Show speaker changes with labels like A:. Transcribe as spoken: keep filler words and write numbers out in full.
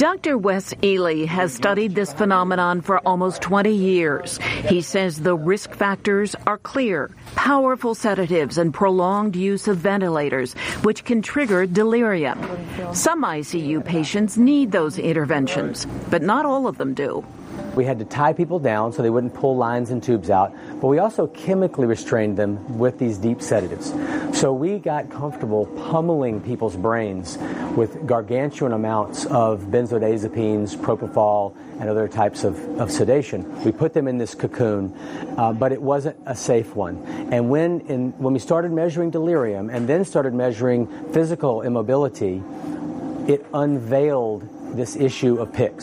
A: Doctor Wes Ely has studied this phenomenon for almost twenty years. He says the risk factors are clear: powerful sedatives and prolonged use of ventilators, which can trigger delirium. Some I C U patients need those interventions, but not all of them do.
B: We had to tie people down so they wouldn't pull lines and tubes out, but we also chemically restrained them with these deep sedatives. So we got comfortable pummeling people's brains with gargantuan amounts of benzodiazepines, propofol, and other types of, of sedation. We put them in this cocoon, uh, but it wasn't a safe one. And when, in, when we started measuring delirium and then started measuring physical immobility, it unveiled this issue of P I C S.